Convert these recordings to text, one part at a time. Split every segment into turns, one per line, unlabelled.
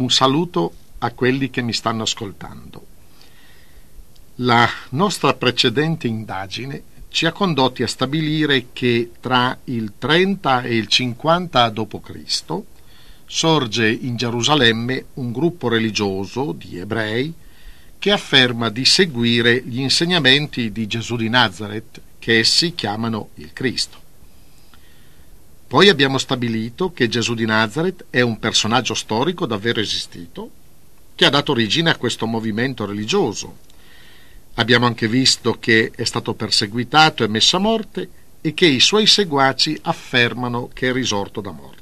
un saluto a quelli che mi stanno ascoltando. La nostra precedente indagine ci ha condotti a stabilire che tra il 30 e il 50 d.C. sorge in Gerusalemme un gruppo religioso di ebrei che afferma di seguire gli insegnamenti di Gesù di Nazaret, che essi chiamano il Cristo. Poi abbiamo stabilito che Gesù di Nazaret è un personaggio storico davvero esistito, che ha dato origine a questo movimento religioso. Abbiamo anche visto che è stato perseguitato e messo a morte e che i suoi seguaci affermano che è risorto da morte.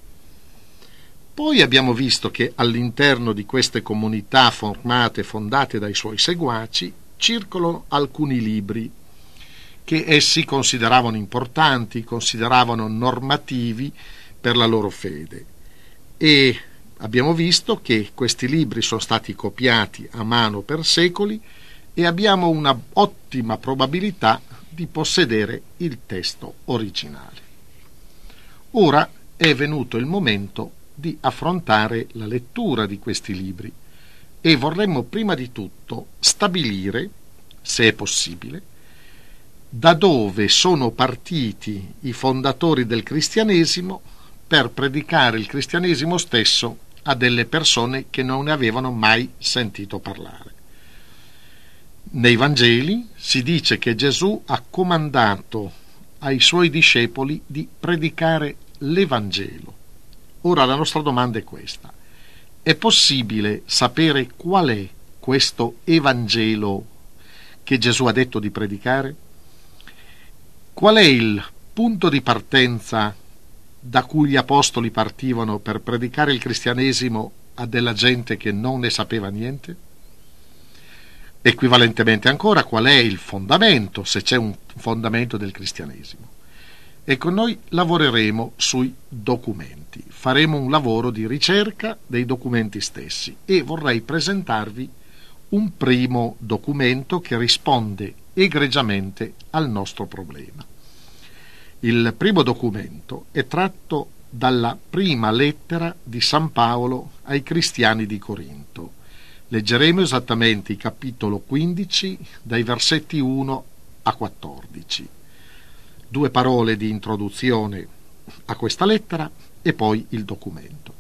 Poi abbiamo visto che all'interno di queste comunità formate e fondate dai suoi seguaci circolano alcuni libri che essi consideravano importanti, consideravano normativi per la loro fede. E abbiamo visto che questi libri sono stati copiati a mano per secoli e abbiamo una ottima probabilità di possedere il testo originale. Ora è venuto il momento di affrontare la lettura di questi libri e vorremmo prima di tutto stabilire, se è possibile, da dove sono partiti i fondatori del cristianesimo per predicare il cristianesimo stesso a delle persone che non ne avevano mai sentito parlare. Nei Vangeli si dice che Gesù ha comandato ai suoi discepoli di predicare l'Evangelo. Ora la nostra domanda è questa: è possibile sapere qual è questo Evangelo che Gesù ha detto di predicare? Qual è il punto di partenza da cui gli apostoli partivano per predicare il cristianesimo a della gente che non ne sapeva niente? Equivalentemente ancora, qual è il fondamento, se c'è un fondamento del cristianesimo? Ecco, noi lavoreremo sui documenti, faremo un lavoro di ricerca dei documenti stessi e vorrei presentarvi un primo documento che risponde egregiamente al nostro problema. Il primo documento è tratto dalla prima lettera di San Paolo ai cristiani di Corinto. Leggeremo esattamente il capitolo 15 dai versetti 1 a 14. 2 parole di introduzione a questa lettera e poi il documento.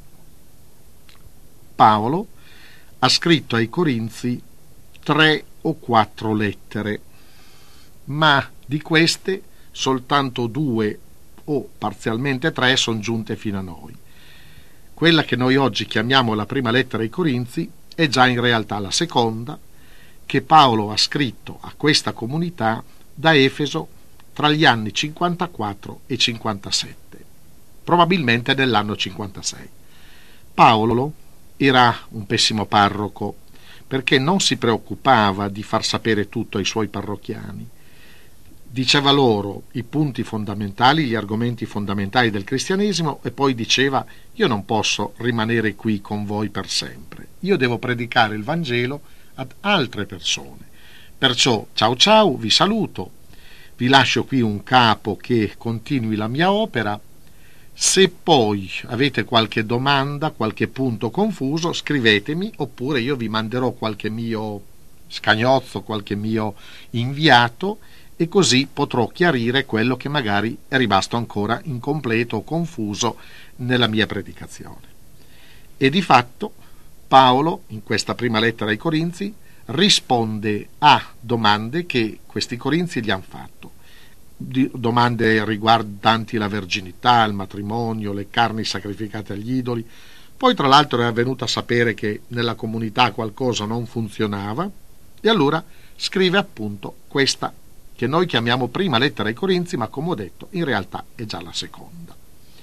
Paolo ha scritto ai Corinzi 3 o 4 lettere, ma di queste soltanto 2 o parzialmente 3 sono giunte fino a noi. Quella che noi oggi chiamiamo la prima lettera ai Corinzi è già in realtà la seconda che Paolo ha scritto a questa comunità da Efeso tra gli anni 54 e 57, probabilmente nell'anno 56. Paolo era un pessimo parroco perché non si preoccupava di far sapere tutto ai suoi parrocchiani. Diceva loro i punti fondamentali, gli argomenti fondamentali del cristianesimo e poi diceva: io non posso rimanere qui con voi per sempre, io devo predicare il Vangelo ad altre persone. Perciò ciao ciao, vi saluto, vi lascio qui un capo che continui la mia opera. Se poi avete qualche domanda, qualche punto confuso, scrivetemi, oppure io vi manderò qualche mio scagnozzo, qualche mio inviato, e così potrò chiarire quello che magari è rimasto ancora incompleto o confuso nella mia predicazione. E di fatto Paolo, in questa prima lettera ai Corinzi, risponde a domande che questi Corinzi gli hanno fatto. Domande riguardanti la verginità, il matrimonio, le carni sacrificate agli idoli. Poi tra l'altro era venuto a sapere che nella comunità qualcosa non funzionava e allora scrive appunto questa che noi chiamiamo prima lettera ai Corinzi, ma come ho detto in realtà è già la seconda.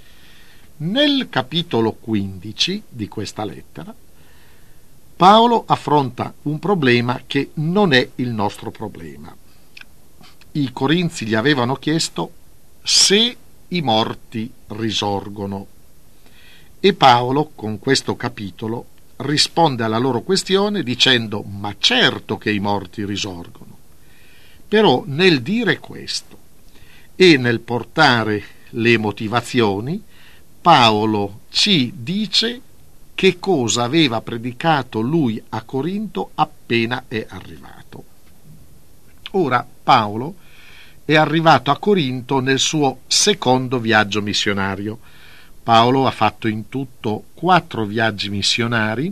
Nel capitolo 15 di questa lettera Paolo affronta un problema che non è il nostro problema. I Corinzi gli avevano chiesto se i morti risorgono e Paolo con questo capitolo risponde alla loro questione dicendo: ma certo che i morti risorgono. Però nel dire questo e nel portare le motivazioni, Paolo ci dice che cosa aveva predicato lui a Corinto appena è arrivato. Ora Paolo è arrivato a Corinto nel suo secondo viaggio missionario. Paolo ha fatto in tutto 4 viaggi missionari,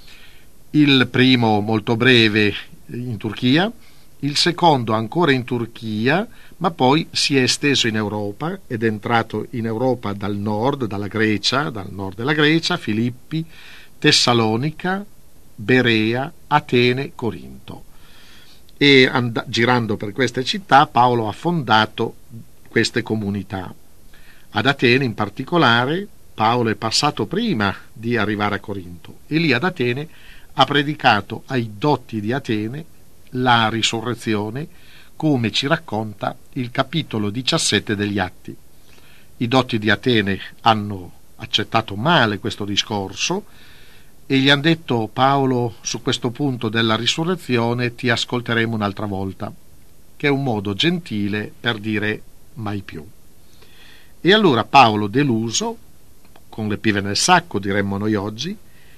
il primo molto breve in Turchia, il secondo ancora in Turchia, ma poi si è esteso in Europa ed è entrato in Europa dal nord della Grecia, Filippi, Tessalonica, Berea, Atene, Corinto. E girando per queste città Paolo ha fondato queste comunità. Ad Atene in particolare Paolo è passato prima di arrivare a Corinto e lì ad Atene ha predicato ai dotti di Atene la risurrezione, come ci racconta il capitolo 17 degli Atti. I dotti di Atene hanno accettato male questo discorso e gli hanno detto: Paolo, su questo punto della risurrezione ti ascolteremo un'altra volta, che è un modo gentile per dire mai più. E allora Paolo, deluso, con le pive nel sacco diremmo noi oggi,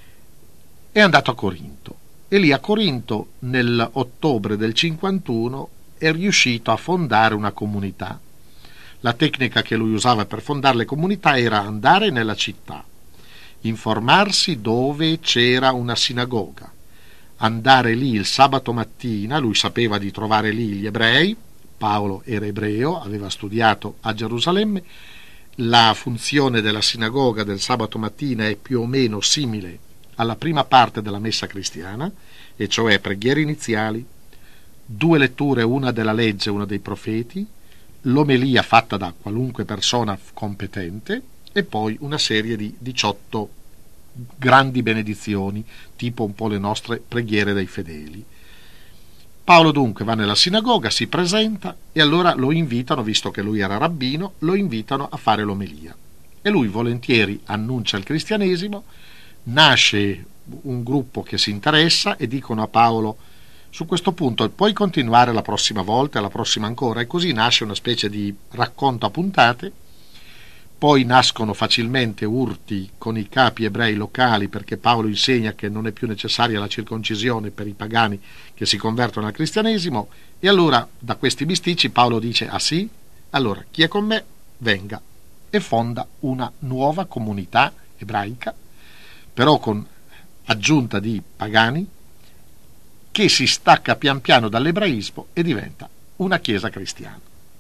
è andato a Corinto. E lì a Corinto, nell'ottobre del 51, è riuscito a fondare una comunità. La tecnica che lui usava per fondare le comunità era andare nella città, informarsi dove c'era una sinagoga, andare lì il sabato mattina. Lui sapeva di trovare lì gli ebrei. Paolo era ebreo, aveva studiato a Gerusalemme. La funzione della sinagoga del sabato mattina è più o meno simile alla prima parte della messa cristiana, e cioè preghiere iniziali, 2 letture, una della legge e una dei profeti, l'omelia fatta da qualunque persona competente e poi una serie di 18 grandi benedizioni, tipo un po' le nostre preghiere dei fedeli. Paolo dunque va nella sinagoga, si presenta e allora lo invitano, visto che lui era rabbino, lo invitano a fare l'omelia. E lui volentieri annuncia il cristianesimo. Nasce un gruppo che si interessa e dicono a Paolo: su questo punto puoi continuare la prossima volta e la prossima ancora, e così nasce una specie di racconto a puntate. Poi nascono facilmente urti con i capi ebrei locali, perché Paolo insegna che non è più necessaria la circoncisione per i pagani che si convertono al cristianesimo, e allora da questi bisticci Paolo dice: ah sì? Allora chi è con me venga, e fonda una nuova comunità ebraica, però con aggiunta di pagani, che si stacca pian piano dall'ebraismo e diventa una chiesa cristiana.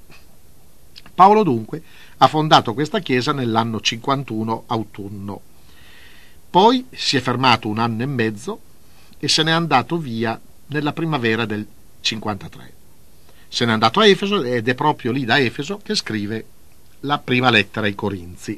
Paolo dunque ha fondato questa chiesa nell'anno 51 autunno. Poi si è fermato 1 anno e mezzo e se n'è andato via nella primavera del 53. Se n'è andato a Efeso ed è proprio lì da Efeso che scrive la prima lettera ai Corinzi.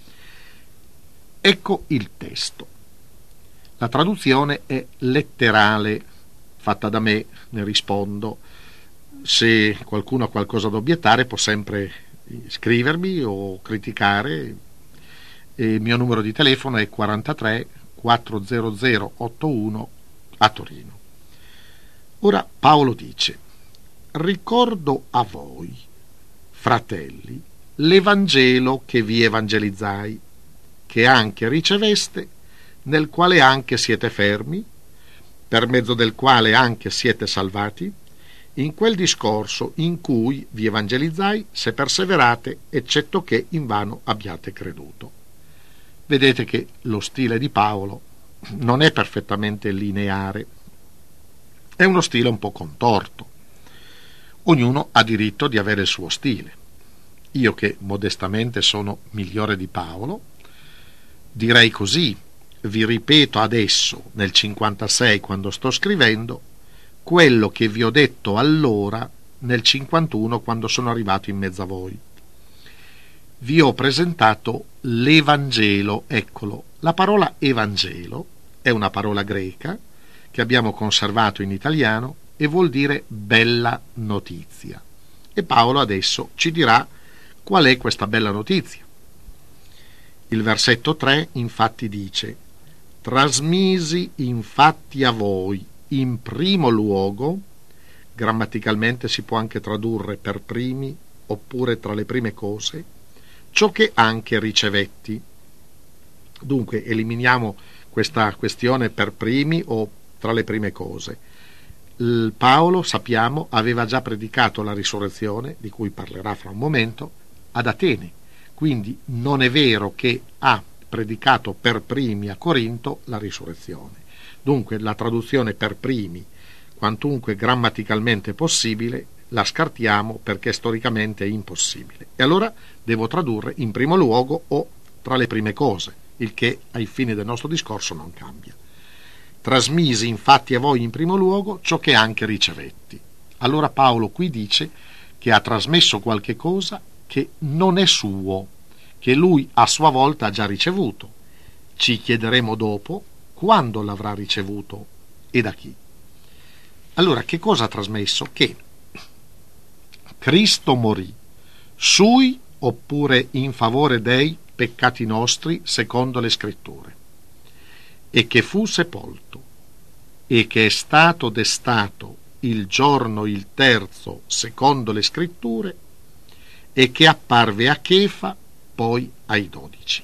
Ecco il testo. La traduzione è letterale, fatta da me, ne rispondo. Se qualcuno ha qualcosa da obiettare può sempre scrivermi o criticare. Il mio numero di telefono è 43 400 81 a Torino. Ora Paolo dice: ricordo a voi, fratelli, l'Evangelo che vi evangelizzai, che anche riceveste, nel quale anche siete fermi, per mezzo del quale anche siete salvati, in quel discorso in cui vi evangelizzai, se perseverate, eccetto che invano abbiate creduto. Vedete che lo stile di Paolo non è perfettamente lineare, è uno stile un po' contorto. Ognuno ha diritto di avere il suo stile. Io, che modestamente sono migliore di Paolo, direi così: vi ripeto adesso, nel 56, quando sto scrivendo, quello che vi ho detto allora nel 51, quando sono arrivato in mezzo a voi. Vi ho presentato l'Evangelo, eccolo. La parola Evangelo è una parola greca che abbiamo conservato in italiano e vuol dire bella notizia. E Paolo adesso ci dirà qual è questa bella notizia. Il versetto 3 infatti dice: trasmisi infatti a voi in primo luogo, grammaticalmente si può anche tradurre per primi oppure tra le prime cose, ciò che anche ricevetti. Dunque eliminiamo questa questione per primi o tra le prime cose. Paolo, sappiamo, aveva già predicato la risurrezione, di cui parlerà fra un momento, ad Atene. Quindi non è vero che ha predicato per primi a Corinto la risurrezione. Dunque la traduzione per primi, quantunque grammaticalmente possibile, la scartiamo perché storicamente è impossibile. E allora devo tradurre in primo luogo o tra le prime cose, il che ai fini del nostro discorso non cambia. Trasmisi infatti a voi in primo luogo ciò che anche ricevetti. Allora Paolo qui dice che ha trasmesso qualche cosa che non è suo, che lui a sua volta ha già ricevuto. Ci chiederemo dopo quando l'avrà ricevuto e da chi. Allora, che cosa ha trasmesso? Che Cristo morì sui oppure in favore dei peccati nostri secondo le scritture, e che fu sepolto, e che è stato destato il giorno il terzo secondo le scritture, e che apparve a Chefa, poi ai 12.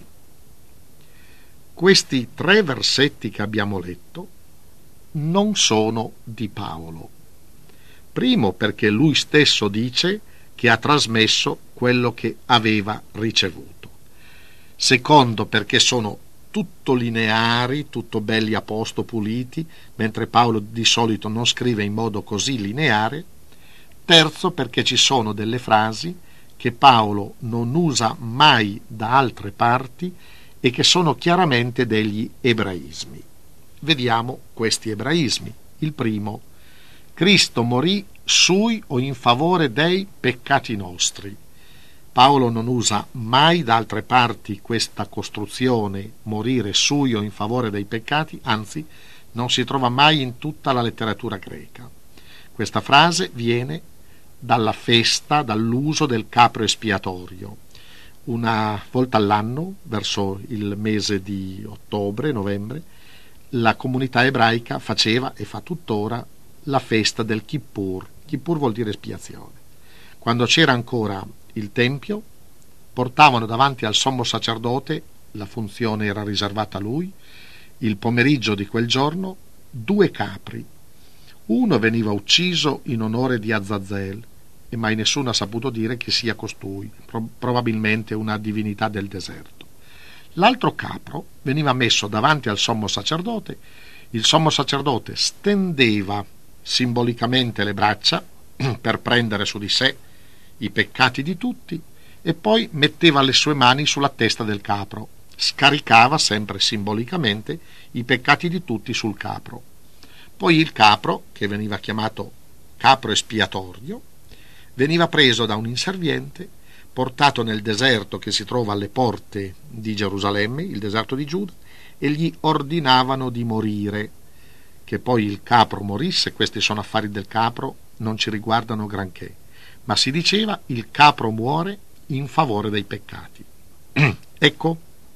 Questi 3 versetti che abbiamo letto non sono di Paolo. Primo, perché lui stesso dice che ha trasmesso quello che aveva ricevuto. Secondo, perché sono tutto lineari, tutto belli a posto, puliti, mentre Paolo di solito non scrive in modo così lineare. Terzo, perché ci sono delle frasi che Paolo non usa mai da altre parti e che sono chiaramente degli ebraismi. Vediamo questi ebraismi. Il primo: Cristo morì sui o in favore dei peccati nostri. Paolo non usa mai da altre parti questa costruzione, morire sui o in favore dei peccati, anzi non si trova mai in tutta la letteratura greca. Questa frase viene dalla festa, dall'uso del capro espiatorio. Una volta all'anno, verso il mese di ottobre, novembre, la comunità ebraica faceva e fa tuttora la festa del Kippur. Kippur vuol dire espiazione. Quando c'era ancora il Tempio, portavano davanti al sommo sacerdote, la funzione era riservata a lui, il pomeriggio di quel giorno, 2 capri. Uno veniva ucciso in onore di Azazel, e mai nessuno ha saputo dire chi sia costui, probabilmente una divinità del deserto. L'altro capro veniva messo davanti al sommo sacerdote, il sommo sacerdote stendeva simbolicamente le braccia per prendere su di sé i peccati di tutti e poi metteva le sue mani sulla testa del capro, scaricava sempre simbolicamente i peccati di tutti sul capro. Poi il capro, che veniva chiamato capro espiatorio, veniva preso da un inserviente, portato nel deserto che si trova alle porte di Gerusalemme, il deserto di Giuda, e gli ordinavano di morire. Che poi il capro morisse, questi sono affari del capro, non ci riguardano granché, ma si diceva il capro muore in favore dei peccati. Ecco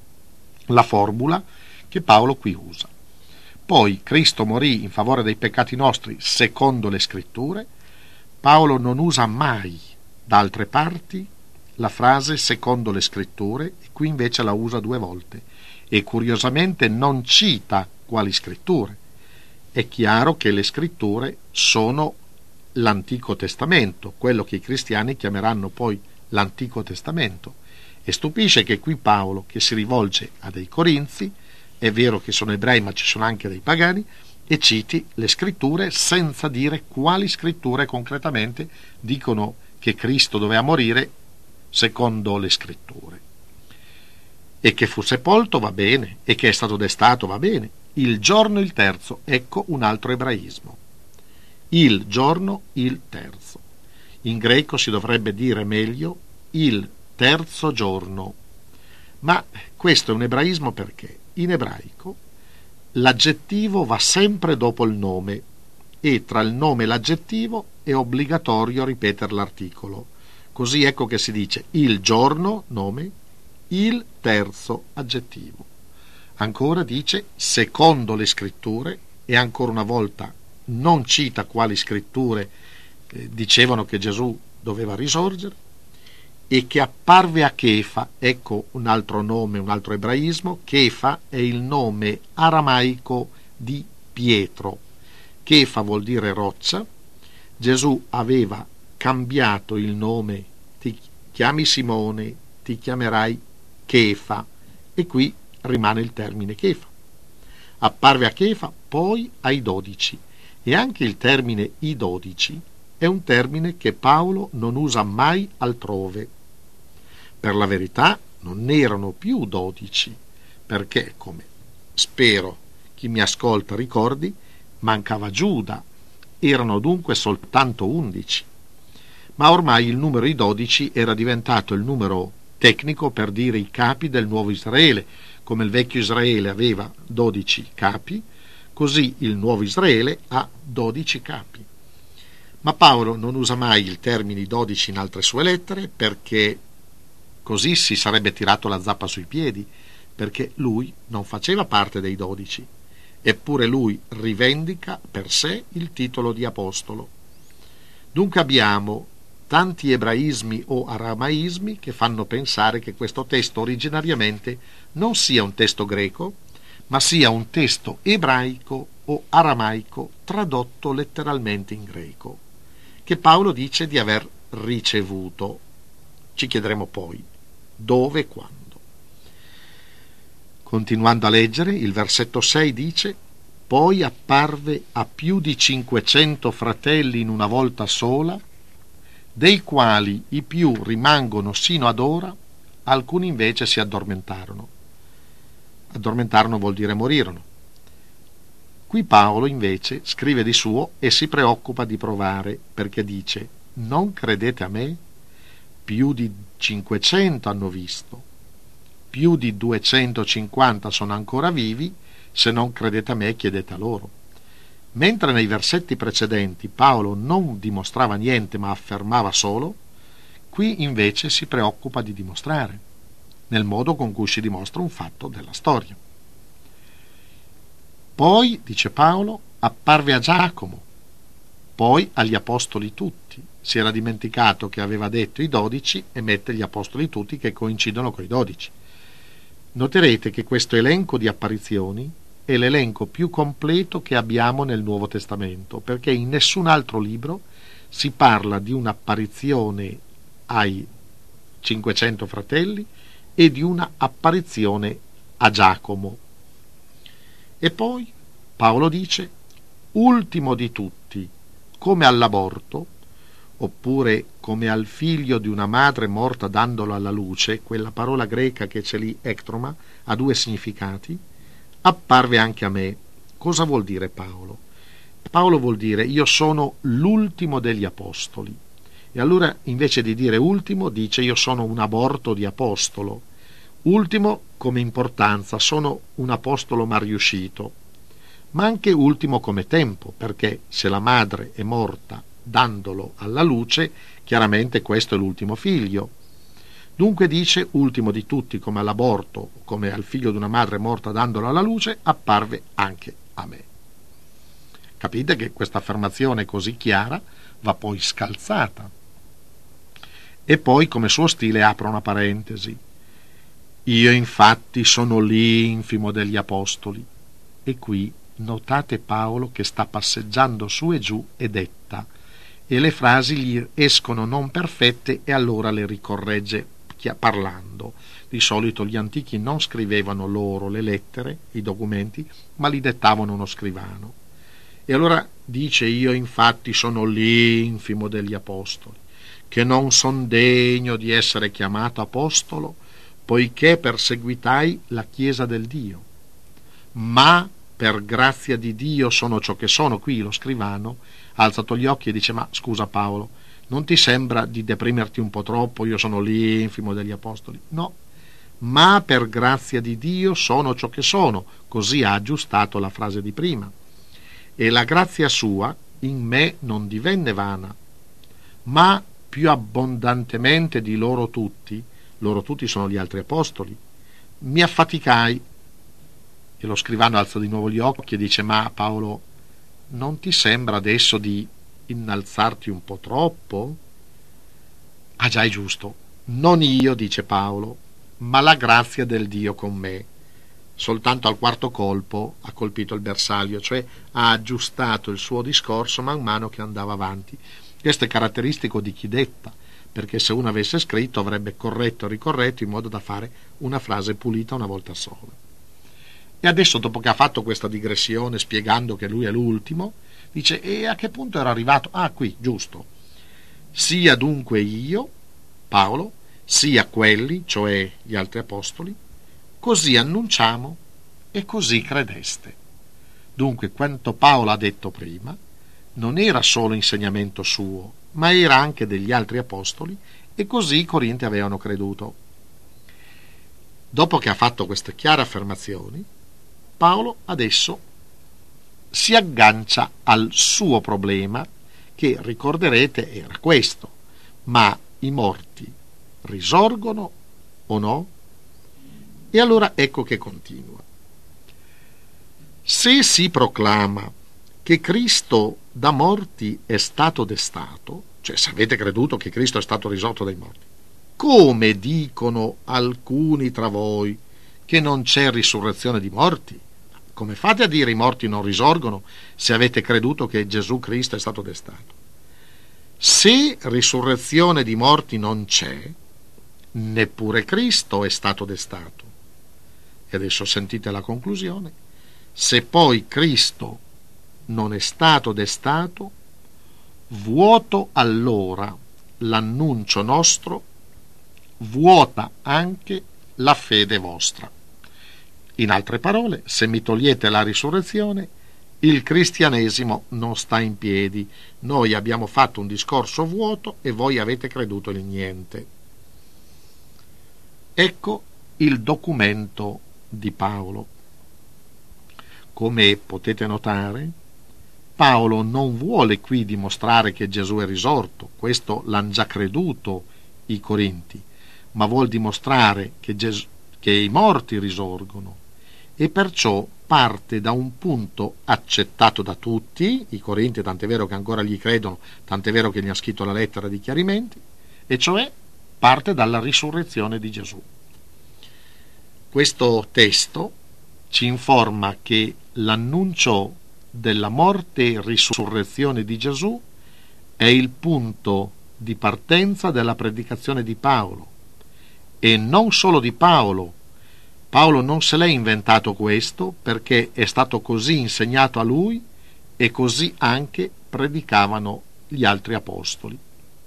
la formula che Paolo qui usa. Poi Cristo morì in favore dei peccati nostri secondo le scritture. Paolo non usa mai da altre parti la frase secondo le scritture, e qui invece la usa 2 volte, e curiosamente non cita quali scritture. È chiaro che le scritture sono l'Antico Testamento, quello che i cristiani chiameranno poi l'Antico Testamento, e stupisce che qui Paolo, che si rivolge a dei corinzi, è vero che sono ebrei ma ci sono anche dei pagani, e citi le scritture senza dire quali scritture concretamente dicono che Cristo doveva morire secondo le scritture. E che fu sepolto va bene, e che è stato destato va bene. Il giorno il terzo, ecco un altro ebraismo. Il giorno il terzo. In greco si dovrebbe dire meglio il terzo giorno. Ma questo è un ebraismo perché in ebraico l'aggettivo va sempre dopo il nome e tra il nome e l'aggettivo è obbligatorio ripetere l'articolo. Così ecco che si dice il giorno, nome, il terzo, aggettivo. Ancora dice secondo le scritture, e ancora una volta non cita quali scritture dicevano che Gesù doveva risorgere, e che apparve a Chefa. Ecco un altro nome, un altro ebraismo. Chefa è il nome aramaico di Pietro. Chefa vuol dire roccia. Gesù aveva cambiato il nome: ti chiami Simone, ti chiamerai Chefa, e qui rimane il termine Chefa. Apparve a Chefa, poi ai 12, e anche il termine i 12 è un termine che Paolo non usa mai altrove. Per la verità non erano più 12, perché, come spero chi mi ascolta ricordi, mancava Giuda. Erano dunque soltanto 11. Ma ormai il numero di 12 era diventato il numero tecnico per dire i capi del nuovo Israele. Come il vecchio Israele aveva 12 capi, così il nuovo Israele ha 12 capi. Ma Paolo non usa mai il termine 12 in altre sue lettere, perché così si sarebbe tirato la zappa sui piedi, perché lui non faceva parte dei 12. Eppure lui rivendica per sé il titolo di apostolo. Dunque abbiamo tanti ebraismi o aramaismi che fanno pensare che questo testo originariamente non sia un testo greco, ma sia un testo ebraico o aramaico tradotto letteralmente in greco, che Paolo dice di aver ricevuto. Ci chiederemo poi dove e quando. Continuando a leggere, il versetto 6 dice: poi apparve a più di 500 fratelli in una volta sola, dei quali i più rimangono sino ad ora, alcuni invece si addormentarono. Addormentarono vuol dire morirono. Qui Paolo invece scrive di suo e si preoccupa di provare, perché dice: non credete a me? Più di 500 hanno visto, più di 250 sono ancora vivi. Se non credete a me, chiedete a loro. Mentre nei versetti precedenti Paolo non dimostrava niente ma affermava solo, qui invece si preoccupa di dimostrare, nel modo con cui si dimostra un fatto della storia. Poi, dice Paolo, apparve a Giacomo, poi agli apostoli tutti. Si era dimenticato che aveva detto i 12 e mette gli apostoli tutti che coincidono coi 12. Noterete che questo elenco di apparizioni è l'elenco più completo che abbiamo nel Nuovo Testamento, perché in nessun altro libro si parla di un'apparizione ai 500 fratelli e di una apparizione a Giacomo. E poi Paolo dice: ultimo di tutti, come all'aborto, oppure come al figlio di una madre morta dandolo alla luce. Quella parola greca che c'è lì, ektroma, ha due significati. Apparve anche a me. Cosa vuol dire Paolo? Paolo vuol dire: io sono l'ultimo degli apostoli. E allora, invece di dire ultimo, dice: io sono un aborto di apostolo. Ultimo come importanza, sono un apostolo mal riuscito, ma anche ultimo come tempo, perché se la madre è morta dandolo alla luce, chiaramente questo è l'ultimo figlio. Dunque dice: ultimo di tutti, come all'aborto, come al figlio di una madre morta dandolo alla luce, apparve anche a me. Capite che questa affermazione così chiara va poi scalzata. E poi, come suo stile, apre una parentesi: io infatti sono l'infimo degli apostoli. E qui notate Paolo che sta passeggiando su e giù e detta, e le frasi gli escono non perfette e allora le ricorregge parlando. Di solito gli antichi non scrivevano loro le lettere, i documenti, ma li dettavano uno scrivano. E allora dice: io infatti sono l'infimo degli apostoli, che non son degno di essere chiamato apostolo, poiché perseguitai la Chiesa del Dio. Ma per grazia di Dio sono ciò che sono. Qui lo scrivano ha alzato gli occhi e dice: ma scusa Paolo, non ti sembra di deprimerti un po' troppo? Io sono l'infimo degli apostoli. No, ma per grazia di Dio sono ciò che sono. Così ha aggiustato la frase di prima. E la grazia sua in me non divenne vana, ma più abbondantemente di loro tutti sono gli altri apostoli, mi affaticai. E lo scrivano alza di nuovo gli occhi e dice: ma Paolo, non ti sembra adesso di innalzarti un po' troppo? Ah già, è giusto, Non io, dice Paolo, ma la grazia del Dio con me. Soltanto al quarto colpo ha colpito il bersaglio, cioè ha aggiustato il suo discorso man mano che andava avanti. Questo è caratteristico di chi detta, perché se uno avesse scritto avrebbe corretto e ricorretto in modo da fare una frase pulita una volta sola. E adesso, dopo che ha fatto questa digressione spiegando che lui è l'ultimo, dice: e a che punto era arrivato? Ah, qui, giusto. Sia dunque io, Paolo, sia quelli, cioè gli altri apostoli, così annunciamo e così credeste. Dunque, quanto Paolo ha detto prima non era solo insegnamento suo, ma era anche degli altri apostoli, e così i Corinti avevano creduto. Dopo che ha fatto queste chiare affermazioni, Paolo adesso si aggancia al suo problema, che ricorderete era questo: ma i morti risorgono o no? E allora ecco che continua. Se si proclama che Cristo da morti è stato destato, cioè se avete creduto che Cristo è stato risorto dai morti, come dicono alcuni tra voi che non c'è risurrezione di morti? Come fate a dire i morti non risorgono se avete creduto che Gesù Cristo è stato destato? Se risurrezione di morti non c'è, neppure Cristo è stato destato. E adesso sentite la conclusione: se poi Cristo non è stato destato, vuoto allora l'annuncio nostro, vuota anche la fede vostra. In altre parole, se mi togliete la risurrezione, il cristianesimo non sta in piedi. Noi abbiamo fatto un discorso vuoto e voi avete creduto in niente. Ecco il documento di Paolo. Come potete notare, Paolo non vuole qui dimostrare che Gesù è risorto, questo l'hanno già creduto i Corinti, ma vuol dimostrare che i morti risorgono, e perciò parte da un punto accettato da tutti i Corinti, tant'è vero che ancora gli credono, tant'è vero che gli ha scritto la lettera di chiarimenti, e cioè parte dalla risurrezione di Gesù. Questo testo ci informa che l'annuncio della morte e risurrezione di Gesù è il punto di partenza della predicazione di Paolo, e non solo di Paolo. Paolo non se l'è inventato questo, perché è stato così insegnato a lui e così anche predicavano gli altri apostoli.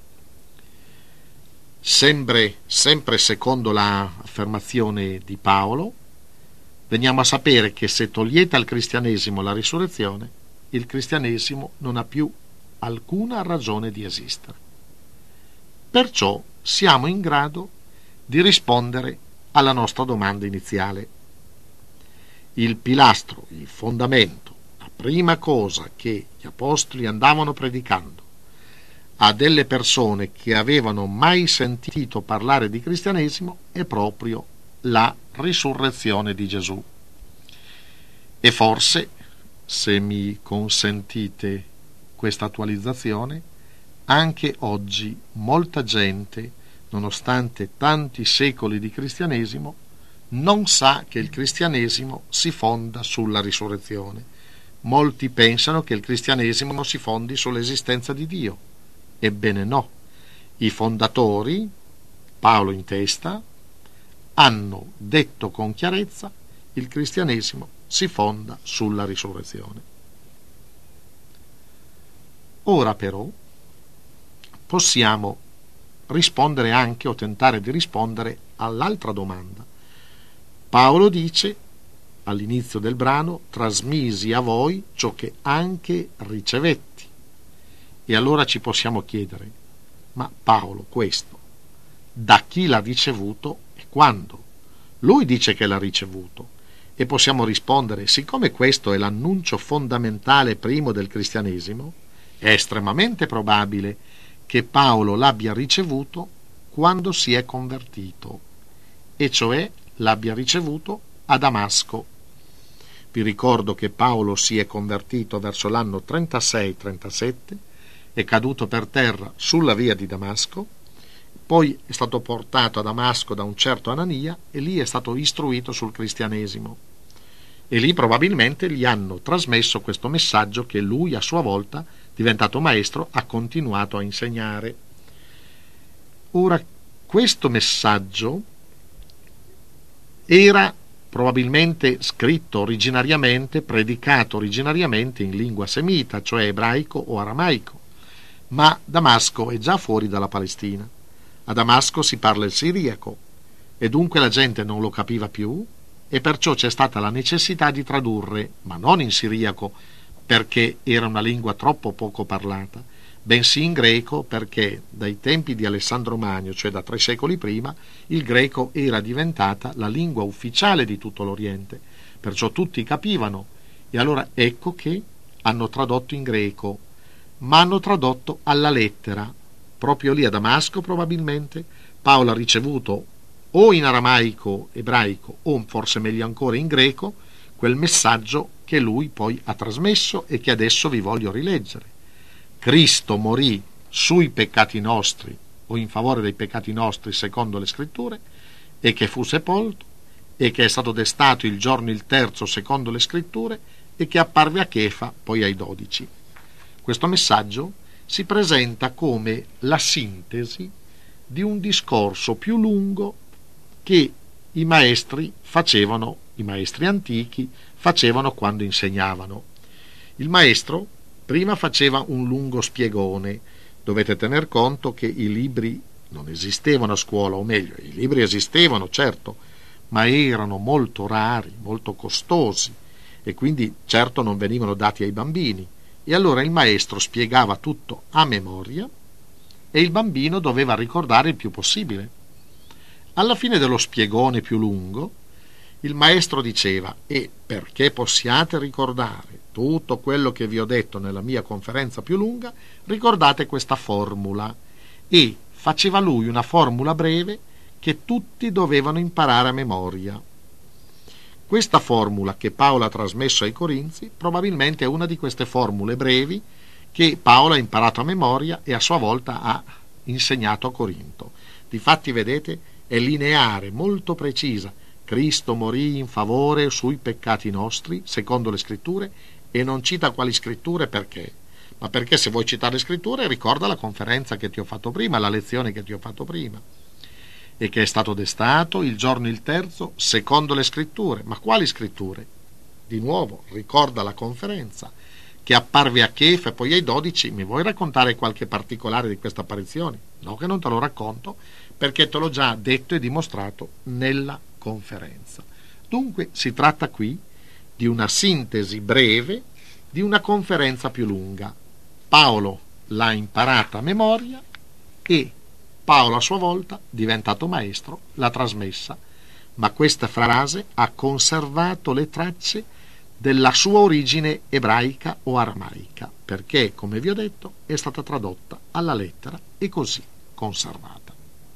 Sempre secondo l'affermazione di Paolo, veniamo a sapere che se togliete al cristianesimo la risurrezione, il cristianesimo non ha più alcuna ragione di esistere. Perciò siamo in grado di rispondere alla nostra domanda iniziale. Il pilastro, il fondamento, la prima cosa che gli apostoli andavano predicando a delle persone che avevano mai sentito parlare di cristianesimo è proprio la risurrezione di Gesù. E forse, se mi consentite questa attualizzazione, anche oggi molta gente, nonostante tanti secoli di cristianesimo, non sa che il cristianesimo si fonda sulla risurrezione. Molti pensano che il cristianesimo si fondi sull'esistenza di Dio. Ebbene no, i fondatori, Paolo in testa, hanno detto con chiarezza: il cristianesimo si fonda sulla risurrezione. Ora però possiamo rispondere anche, o tentare di rispondere, all'altra domanda. Paolo dice all'inizio del brano: trasmisi a voi ciò che anche ricevetti. E allora ci possiamo chiedere: ma Paolo questo da chi l'ha ricevuto e quando? Lui dice che l'ha ricevuto, e possiamo rispondere: siccome questo è l'annuncio fondamentale primo del cristianesimo, è estremamente probabile che Paolo l'abbia ricevuto quando si è convertito, e cioè l'abbia ricevuto a Damasco. Vi ricordo che Paolo si è convertito verso l'anno 36-37, è caduto per terra sulla via di Damasco, Poi è stato portato a Damasco da un certo Anania e lì è stato istruito sul cristianesimo. E lì probabilmente gli hanno trasmesso questo messaggio che lui a sua volta, diventato maestro, ha continuato a insegnare. Ora, questo messaggio era probabilmente scritto originariamente, predicato originariamente in lingua semita, cioè ebraico o aramaico, ma Damasco è già fuori dalla Palestina. A Damasco si parla il siriaco e dunque la gente non lo capiva più e perciò c'è stata la necessità di tradurre, ma non in siriaco perché era una lingua troppo poco parlata, bensì in greco perché dai tempi di Alessandro Magno, cioè da 3 secoli prima, il greco era diventata la lingua ufficiale di tutto l'Oriente, perciò tutti capivano e allora ecco che hanno tradotto in greco, ma hanno tradotto alla lettera. Proprio lì a Damasco probabilmente Paolo ha ricevuto o in aramaico, ebraico o forse meglio ancora in greco quel messaggio che lui poi ha trasmesso e che adesso vi voglio rileggere. Cristo morì sui peccati nostri o in favore dei peccati nostri secondo le scritture e che fu sepolto e che è stato destato il giorno il terzo secondo le scritture e che apparve a Chefa poi ai 12. Questo messaggio si presenta come la sintesi di un discorso più lungo che i maestri facevano, i maestri antichi facevano quando insegnavano. Il maestro prima faceva un lungo spiegone. Dovete tener conto che i libri non esistevano a scuola, o meglio, i libri esistevano, certo, ma erano molto rari, molto costosi e quindi certo non venivano dati ai bambini. E allora il maestro spiegava tutto a memoria e il bambino doveva ricordare il più possibile. Alla fine dello spiegone più lungo, il maestro diceva: e perché possiate ricordare tutto quello che vi ho detto nella mia conferenza più lunga, ricordate questa formula. E faceva lui una formula breve che tutti dovevano imparare a memoria. Questa formula che Paolo ha trasmesso ai Corinzi probabilmente è una di queste formule brevi che Paolo ha imparato a memoria e a sua volta ha insegnato a Corinto. Difatti, vedete, è lineare, molto precisa. Cristo morì in favore sui peccati nostri, secondo le scritture, e non cita quali scritture perché? Ma perché se vuoi citare le scritture ricorda la conferenza che ti ho fatto prima, la lezione che ti ho fatto prima. E che è stato destato il giorno il terzo secondo le scritture. Ma quali scritture? Di nuovo, ricorda la conferenza che apparve a Chefa e poi ai 12. Mi vuoi raccontare qualche particolare di questa apparizione? No, che non te lo racconto, perché te l'ho già detto e dimostrato nella conferenza. Dunque si tratta qui di una sintesi breve di una conferenza più lunga. Paolo l'ha imparata a memoria e Paolo a sua volta, diventato maestro, l'ha trasmessa, ma questa frase ha conservato le tracce della sua origine ebraica o aramaica, perché, come vi ho detto, è stata tradotta alla lettera e così conservata.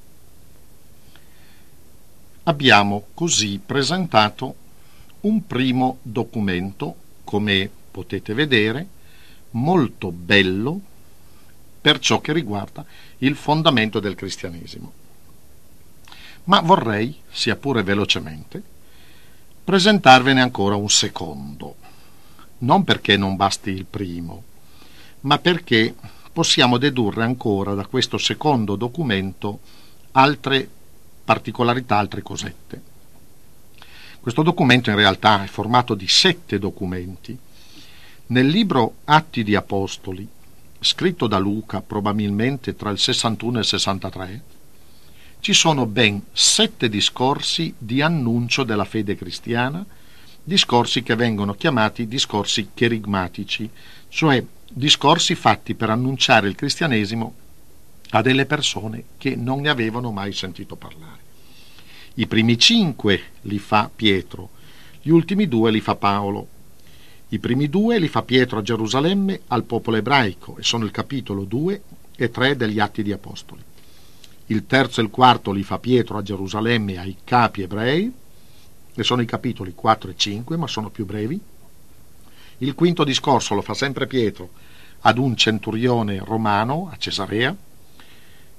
Abbiamo così presentato un primo documento, come potete vedere, molto bello per ciò che riguarda il fondamento del cristianesimo. Ma vorrei, sia pure velocemente, presentarvene ancora un secondo, non perché non basti il primo, ma perché possiamo dedurre ancora da questo secondo documento altre particolarità, altre cosette. Questo documento in realtà è formato di 7 documenti. Nel libro Atti di Apostoli, scritto da Luca probabilmente tra il 61 e il 63, ci sono ben 7 discorsi di annuncio della fede cristiana, discorsi che vengono chiamati discorsi cherigmatici, cioè discorsi fatti per annunciare il cristianesimo a delle persone che non ne avevano mai sentito parlare. I primi 5 li fa Pietro, gli ultimi 2 li fa Paolo. I primi 2 li fa Pietro a Gerusalemme al popolo ebraico e sono il capitolo 2 e 3 degli Atti di Apostoli. Il terzo e il quarto li fa Pietro a Gerusalemme ai capi ebrei e sono i capitoli 4 e 5, ma sono più brevi. Il quinto discorso lo fa sempre Pietro ad un centurione romano a Cesarea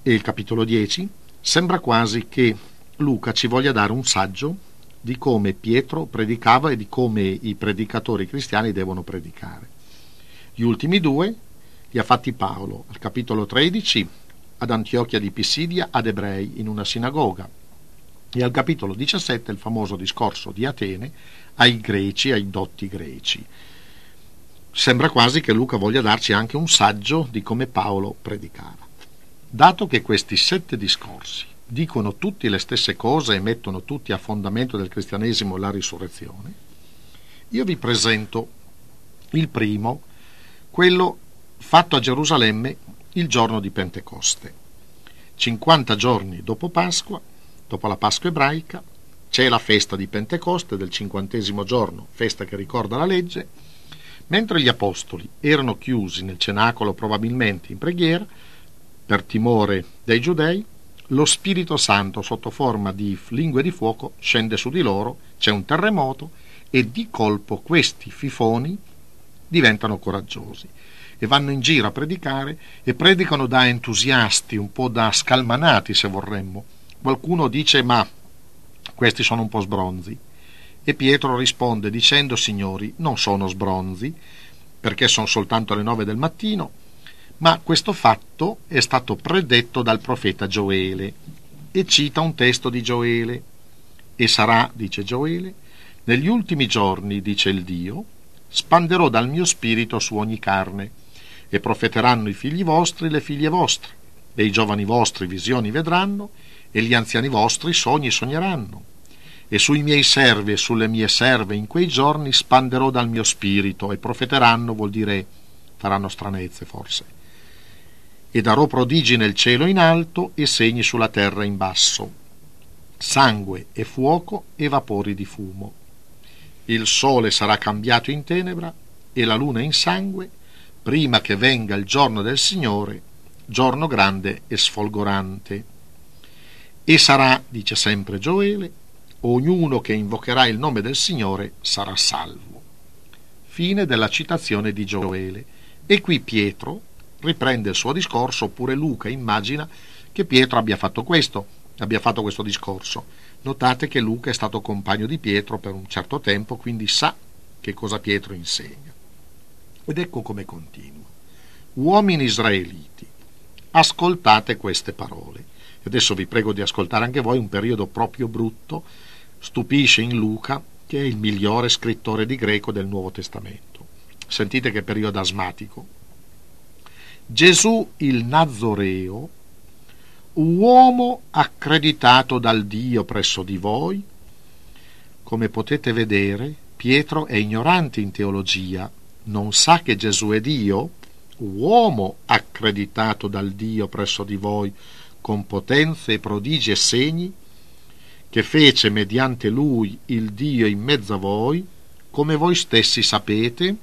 e il capitolo 10, sembra quasi che Luca ci voglia dare un saggio di come Pietro predicava e di come i predicatori cristiani devono predicare. Gli ultimi due li ha fatti Paolo, al capitolo 13, ad Antiochia di Pisidia, ad ebrei, in una sinagoga, e al capitolo 17 il famoso discorso di Atene ai greci, ai dotti greci. Sembra quasi che Luca voglia darci anche un saggio di come Paolo predicava. Dato che questi 7 discorsi dicono tutti le stesse cose e mettono tutti a fondamento del cristianesimo la risurrezione, io vi presento il primo, quello fatto a Gerusalemme il giorno di Pentecoste. 50 giorni dopo Pasqua, dopo la Pasqua ebraica, c'è la festa di Pentecoste del 50° giorno, festa che ricorda la legge. Mentre gli apostoli erano chiusi nel cenacolo probabilmente in preghiera, per timore dei giudei, lo Spirito Santo sotto forma di lingue di fuoco scende su di loro, c'è un terremoto e di colpo questi fifoni diventano coraggiosi e vanno in giro a predicare e predicano da entusiasti, un po' da scalmanati se vorremmo. Qualcuno dice ma questi sono un po' sbronzi. E Pietro risponde dicendo: signori, non sono sbronzi, perché sono soltanto le 9 del mattino, ma questo fatto è stato predetto dal profeta Gioele, e cita un testo di Gioele. E sarà, dice Gioele, negli ultimi giorni, dice il Dio, spanderò dal mio spirito su ogni carne, e profeteranno i figli vostri e le figlie vostre, e i giovani vostri visioni vedranno, e gli anziani vostri sogni sogneranno. E sui miei servi e sulle mie serve in quei giorni spanderò dal mio spirito, e profeteranno vuol dire faranno stranezze forse. E darò prodigi nel cielo in alto e segni sulla terra in basso, sangue e fuoco e vapori di fumo. Il sole sarà cambiato in tenebra e la luna in sangue, prima che venga il giorno del Signore, giorno grande e sfolgorante. E sarà, dice sempre Gioele, ognuno che invocherà il nome del Signore sarà salvo. Fine della citazione di Gioele. E qui Pietro riprende il suo discorso, oppure Luca immagina che Pietro abbia fatto questo discorso. Notate che Luca è stato compagno di Pietro per un certo tempo, quindi sa che cosa Pietro insegna. Ed ecco come continua. Uomini israeliti, ascoltate queste parole. Adesso vi prego di ascoltare anche voi un periodo proprio brutto. Stupisce in Luca, che è il migliore scrittore di greco del Nuovo Testamento. Sentite che periodo asmatico. Gesù il Nazoreo, uomo accreditato dal Dio presso di voi. Come potete vedere, Pietro è ignorante in teologia, non sa che Gesù è Dio, uomo accreditato dal Dio presso di voi, con potenze, prodigi e segni, che fece mediante lui il Dio in mezzo a voi, come voi stessi sapete.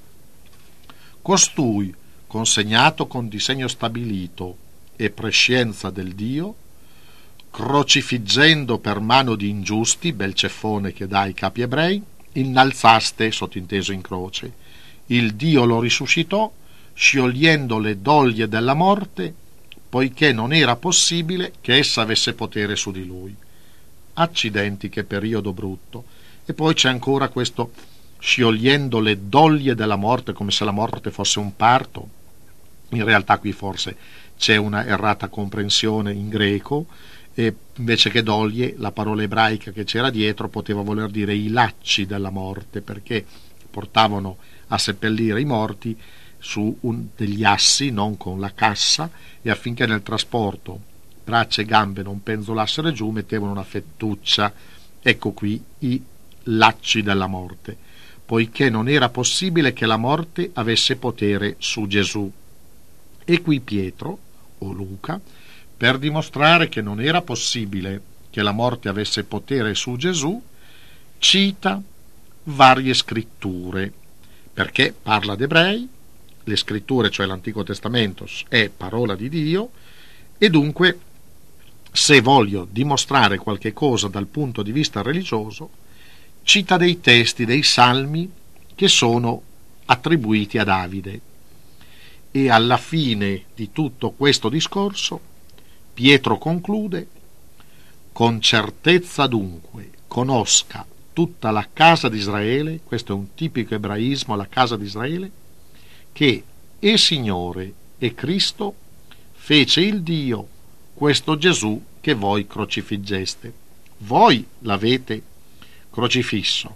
Costui, consegnato con disegno stabilito e prescienza del Dio, crocifiggendo per mano di ingiusti, bel ceffone che dà ai capi ebrei, innalzaste, sottinteso in croce. Il Dio lo risuscitò, sciogliendo le doglie della morte, poiché non era possibile che essa avesse potere su di lui. Accidenti, che periodo brutto. E poi c'è ancora questo sciogliendo le doglie della morte, come se la morte fosse un parto. In realtà qui forse c'è una errata comprensione in greco, e invece che doglie la parola ebraica che c'era dietro poteva voler dire i lacci della morte, perché portavano a seppellire i morti su degli assi, non con la cassa, e affinché nel trasporto braccia e gambe non penzolassero giù mettevano una fettuccia. Ecco qui i lacci della morte, poiché non era possibile che la morte avesse potere su Gesù. E qui Pietro o Luca, per dimostrare che non era possibile che la morte avesse potere su Gesù, cita varie scritture, perché parla d'ebrei, le scritture, cioè l'Antico Testamento, è parola di Dio, e dunque se voglio dimostrare qualche cosa dal punto di vista religioso, cita dei testi, dei salmi che sono attribuiti a Davide. E alla fine di tutto questo discorso Pietro conclude: con certezza dunque conosca tutta la casa di Israele, questo è un tipico ebraismo, la casa di Israele, che è Signore e Cristo fece il Dio, questo Gesù che voi crocifiggeste. Voi l'avete crocifisso.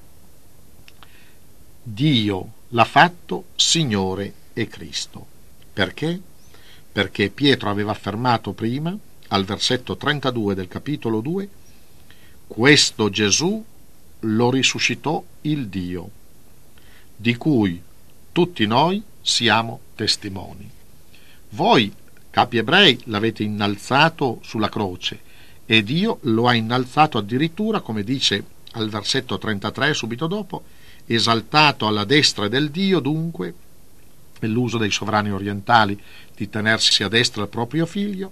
Dio l'ha fatto Signore e Cristo. Perché? Perché Pietro aveva affermato prima, al versetto 32 del capitolo 2, questo Gesù lo risuscitò il Dio, di cui tutti noi siamo testimoni. Voi, capi ebrei, l'avete innalzato sulla croce e Dio lo ha innalzato addirittura, come dice al versetto 33 subito dopo, esaltato alla destra del Dio. Dunque è l'uso dei sovrani orientali di tenersi a destra il proprio figlio,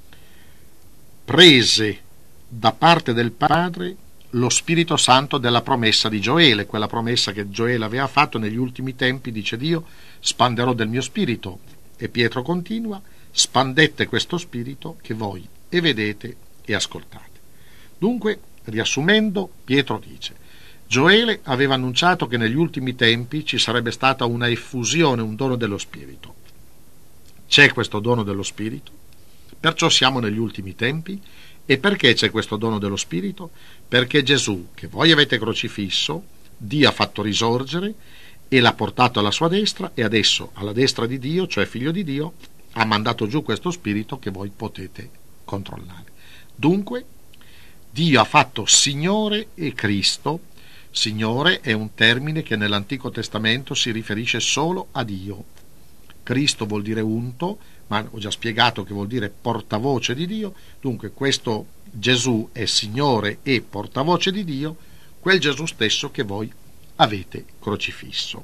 prese da parte del Padre lo Spirito Santo della promessa di Gioele, quella promessa che Gioele aveva fatto: negli ultimi tempi, dice Dio, spanderò del mio spirito. E Pietro continua: spandette questo spirito che voi e vedete e ascoltate. Dunque, riassumendo, Pietro dice: Gioele aveva annunciato che negli ultimi tempi ci sarebbe stata una effusione, un dono dello spirito. C'è questo dono dello spirito, perciò siamo negli ultimi tempi. E perché c'è questo dono dello spirito? Perché Gesù, che voi avete crocifisso, Dio ha fatto risorgere e l'ha portato alla sua destra, e adesso alla destra di Dio, cioè figlio di Dio, ha mandato giù questo spirito che voi potete controllare. Dunque Dio ha fatto Signore e Cristo. Signore è un termine che nell'Antico Testamento si riferisce solo a Dio. Cristo vuol dire unto, ma ho già spiegato che vuol dire portavoce di Dio. Dunque questo Gesù è Signore e portavoce di Dio, quel Gesù stesso che voi avete crocifisso.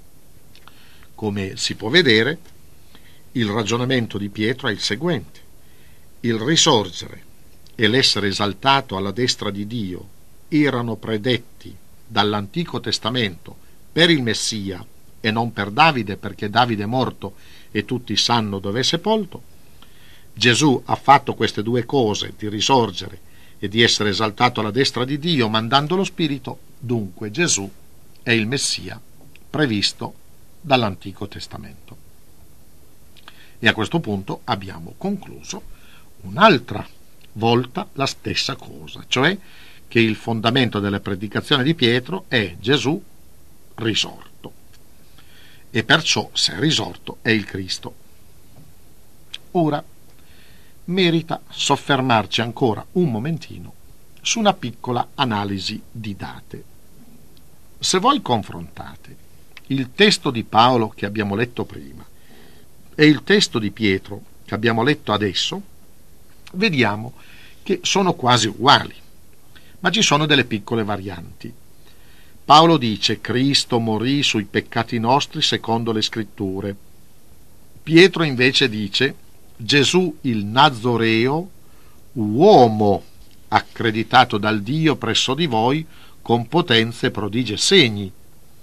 Come si può vedere, il ragionamento di Pietro è il seguente: il risorgere e l'essere esaltato alla destra di Dio erano predetti dall'Antico Testamento per il Messia e non per Davide, perché Davide è morto e tutti sanno dove è sepolto. Gesù ha fatto queste due cose, di risorgere e di essere esaltato alla destra di Dio mandando lo Spirito. Dunque Gesù è il Messia previsto dall'Antico Testamento. E a questo punto abbiamo concluso un'altra volta la stessa cosa, cioè che il fondamento della predicazione di Pietro è Gesù risorto, e perciò se è risorto è il Cristo. Ora merita soffermarci ancora un momentino su una piccola analisi di date. Se voi confrontate il testo di Paolo che abbiamo letto prima e il testo di Pietro che abbiamo letto adesso, vediamo che sono quasi uguali, ma ci sono delle piccole varianti. Paolo dice: Cristo morì sui peccati nostri secondo le scritture. Pietro invece dice: Gesù il Nazoreo, uomo accreditato dal Dio presso di voi con potenze, prodigi e segni.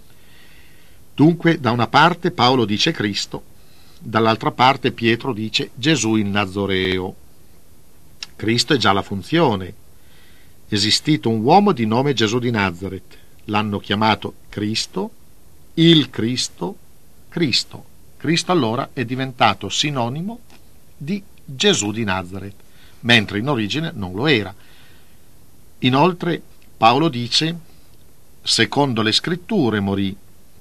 Dunque, da una parte Paolo dice Cristo, dall'altra parte Pietro dice Gesù il Nazoreo. Cristo è già la funzione. È esistito un uomo di nome Gesù di Nazaret. L'hanno chiamato Cristo, il Cristo, Cristo. Cristo allora è diventato sinonimo di Gesù di Nazaret, mentre in origine non lo era. Inoltre Paolo dice: secondo le scritture morì,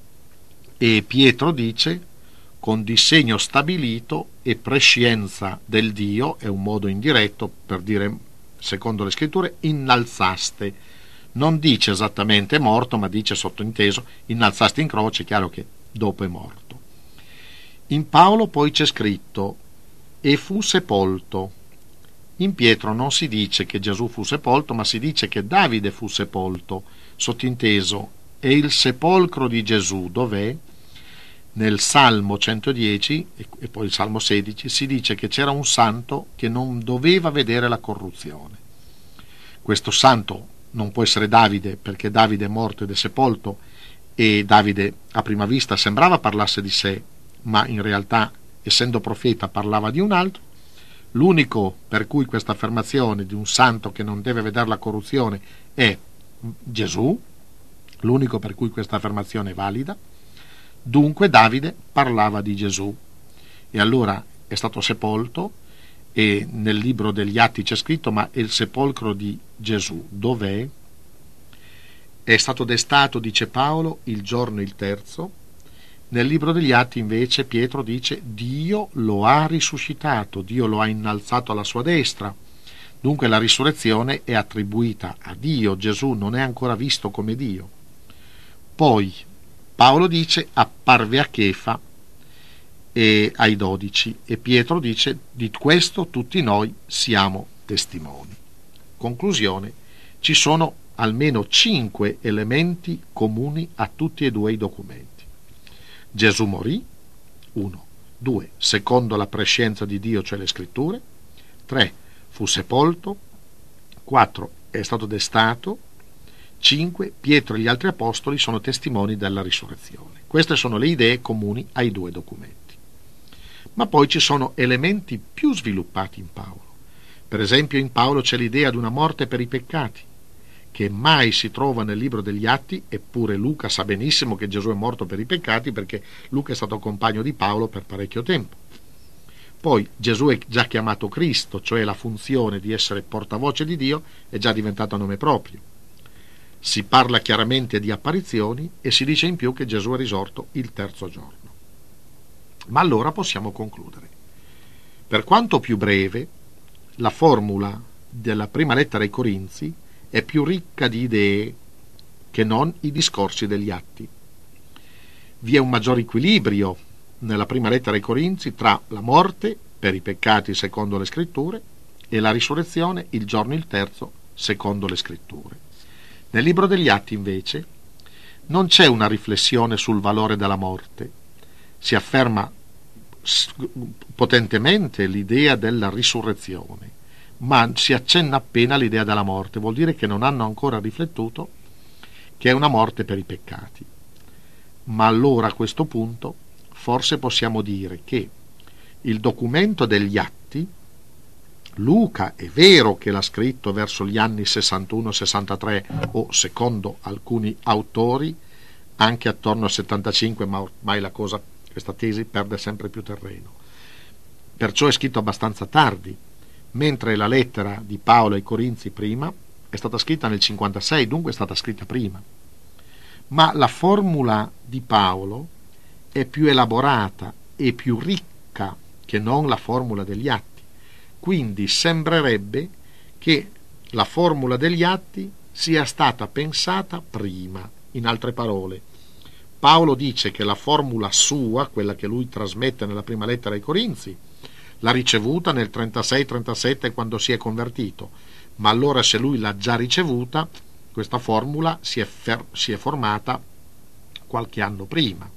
e Pietro dice: con disegno stabilito e prescienza del Dio, è un modo indiretto per dire secondo le scritture, innalzaste. Non dice esattamente morto, ma dice sottointeso innalzaste in croce, chiaro che dopo è morto. In Paolo poi c'è scritto e fu sepolto. In Pietro non si dice che Gesù fu sepolto, ma si dice che Davide fu sepolto, sottinteso. E il sepolcro di Gesù dov'è? Nel Salmo 110 e poi il Salmo 16 si dice che c'era un santo che non doveva vedere la corruzione. Questo santo non può essere Davide, perché Davide è morto ed è sepolto, e Davide a prima vista sembrava parlasse di sé, ma in realtà, essendo profeta, parlava di un altro. L'unico per cui questa affermazione di un santo che non deve vedere la corruzione è Gesù, l'unico per cui questa affermazione è valida. Dunque Davide parlava di Gesù e allora è stato sepolto, e nel libro degli Atti c'è scritto: ma il sepolcro di Gesù dov'è? È stato destato, dice Paolo, il giorno il terzo. Nel libro degli Atti invece Pietro dice: Dio lo ha risuscitato, Dio lo ha innalzato alla sua destra. Dunque la risurrezione è attribuita a Dio, Gesù non è ancora visto come Dio. Poi Paolo dice: apparve a Chefa e ai 12, e Pietro dice: di questo tutti noi siamo testimoni. Conclusione: ci sono almeno 5 elementi comuni a tutti e due i documenti. Gesù morì, 1. 2. Secondo la prescienza di Dio, cioè le scritture. 3. Fu sepolto. 4. È stato destato. 5. Pietro e gli altri apostoli sono testimoni della risurrezione. Queste sono le idee comuni ai due documenti. Ma poi ci sono elementi più sviluppati in Paolo. Per esempio in Paolo c'è l'idea di una morte per i peccati, che mai si trova nel libro degli Atti, eppure Luca sa benissimo che Gesù è morto per i peccati, perché Luca è stato compagno di Paolo per parecchio tempo. Poi Gesù è già chiamato Cristo, cioè la funzione di essere portavoce di Dio è già diventata nome proprio. Si parla chiaramente di apparizioni e si dice in più che Gesù è risorto il terzo giorno. Ma allora possiamo concludere. Per quanto più breve, la formula della prima lettera ai Corinzi è più ricca di idee che non i discorsi degli Atti. Vi è un maggior equilibrio nella prima lettera ai Corinzi tra la morte per i peccati secondo le scritture e la risurrezione il giorno il terzo secondo le scritture. Nel libro degli Atti invece non c'è una riflessione sul valore della morte, si afferma potentemente l'idea della risurrezione, ma si accenna appena all'idea della morte. Vuol dire che non hanno ancora riflettuto che è una morte per i peccati. Ma allora a questo punto forse possiamo dire che il documento degli Atti, Luca è vero che l'ha scritto verso gli anni 61-63 o secondo alcuni autori anche attorno al 75, ma ormai questa tesi perde sempre più terreno, perciò è scritto abbastanza tardi, mentre la lettera di Paolo ai Corinzi prima è stata scritta nel 56, dunque è stata scritta prima. Ma la formula di Paolo è più elaborata e più ricca che non la formula degli Atti, quindi sembrerebbe che la formula degli Atti sia stata pensata prima. In altre parole, Paolo dice che la formula sua, quella che lui trasmette nella prima lettera ai Corinzi, l'ha ricevuta nel 36-37 quando si è convertito, ma allora se lui l'ha già ricevuta, questa formula si è formata qualche anno prima.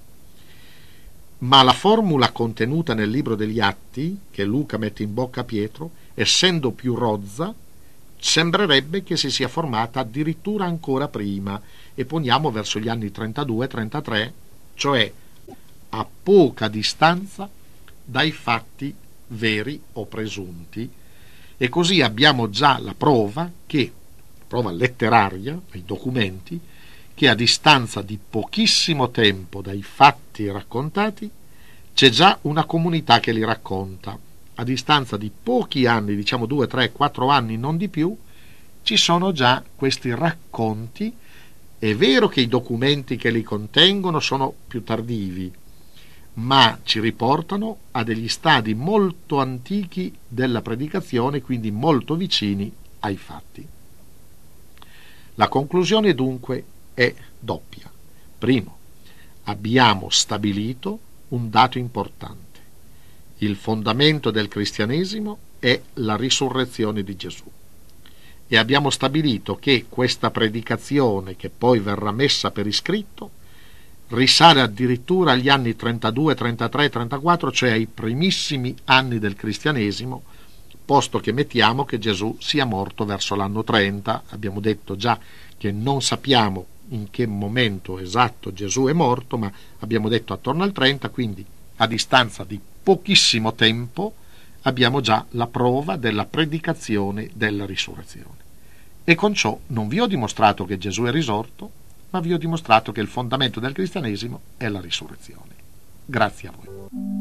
Ma la formula contenuta nel libro degli Atti, che Luca mette in bocca a Pietro, essendo più rozza, sembrerebbe che si sia formata addirittura ancora prima, e poniamo verso gli anni 32-33, cioè a poca distanza dai fatti veri o presunti, e così abbiamo già la prova letteraria, dai documenti, che a distanza di pochissimo tempo dai fatti raccontati c'è già una comunità che li racconta. A distanza di pochi anni, diciamo 2, 3, 4 anni, non di più, ci sono già questi racconti. È vero che i documenti che li contengono sono più tardivi, ma ci riportano a degli stadi molto antichi della predicazione, quindi molto vicini ai fatti. La conclusione dunque è doppia. Primo, abbiamo stabilito un dato importante. Il fondamento del cristianesimo è la risurrezione di Gesù. E abbiamo stabilito che questa predicazione, che poi verrà messa per iscritto, risale addirittura agli anni 32, 33, 34, cioè ai primissimi anni del cristianesimo, posto che mettiamo che Gesù sia morto verso l'anno 30. Abbiamo detto già che non sappiamo in che momento esatto Gesù è morto, ma abbiamo detto attorno al 30, quindi a distanza di pochissimo tempo abbiamo già la prova della predicazione della risurrezione. E con ciò non vi ho dimostrato che Gesù è risorto, ma vi ho dimostrato che il fondamento del cristianesimo è la risurrezione. Grazie a voi.